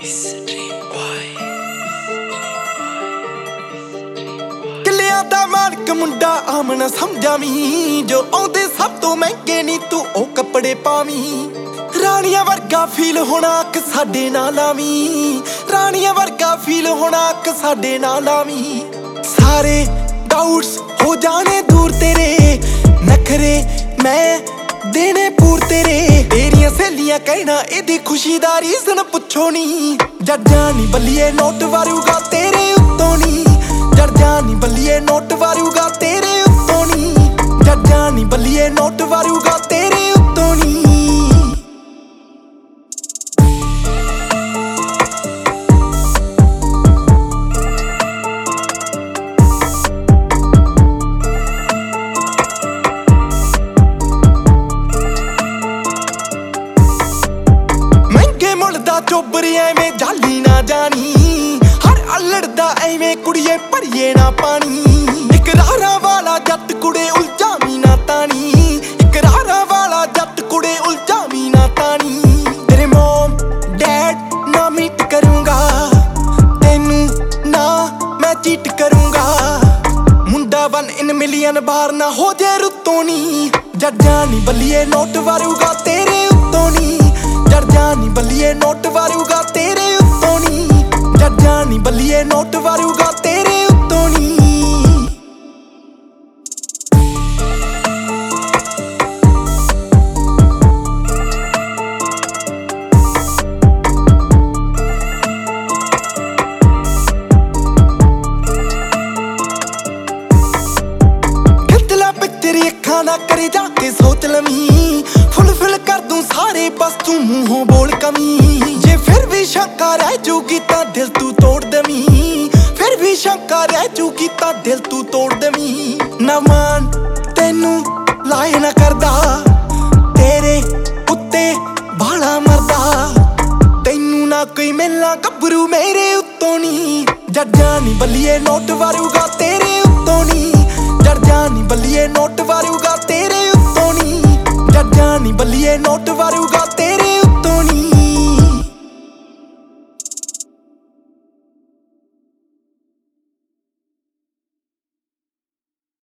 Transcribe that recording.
किलियां दा मालिक मुंडा आमना समझावी, जो आउंदे सब तो महंगे नी तू ओ कपड़े पावी। राणियां वर्गा फील होना अक साडे नाल आवी, राणियां वर्गा फील होना अक साडे नाल आवी। सारे डाउट्स हो जाने दूर तेरे, नखरे मैं देने पूर तेरे। तेरियां सहेलियां कहना इहदी खुशी दा रीजन पुछो नी, जज्जां नी बल्लिए नोट वारूगा तेरे उत्तों नी, जज्जां नी बल्लिए नोट वारूगा तेरे उत्तों नी, जज्जां नी बल्लिए नोट वारूगा तेरे उत्तों नी। चोबर एवें जाली ना जानी, हर अल्लड़ दा एवें कुड़िए भरिए ना पानी। इकरारा वाला जट कुड़े उलझावी ना तानी, इकरारा वाला जट कुड़े उलझावी ना तानी। तेरे मॉम डैड ना मीट करूंगा, तेनू ना मैं चीट करूंगा। मुंडा 1 in million बार ना हो जे रुत्तों नी, जज्जां नी बल्लिए नोट वारूगा तेरे उत्तों नी, जज्जां नी बल्लिए नोट वारूगा तेरे उत्तों नी, जज्जां नी बल्लिए नोट वारूगा तेरे उत्तों नी। खिचला तेरी अखां ना करे जाके सोच लवी, फुलफिल कर दूं सारे बस तू मूहों बोल कमी। जे फिर भी शंका रह जूगी तां दिल तू तोड़ दवी, फिर भी शंका रह जूगी तां दिल तू तोड़ दवी। ना मान तेनू लाए ना करदा, तेरे उत्ते बाला मरदा। तेनू ना कोई मिलना गभरू मेरे उत्तों नी, जज्जां नी बल्लिए नोट वारूगा तेरे उत्तों नी, जज्जां नी बल्लिए नोट वारूगा तेरे उत्तों नी, जज्जां नी बल्लिए नोट वारूगा तेरे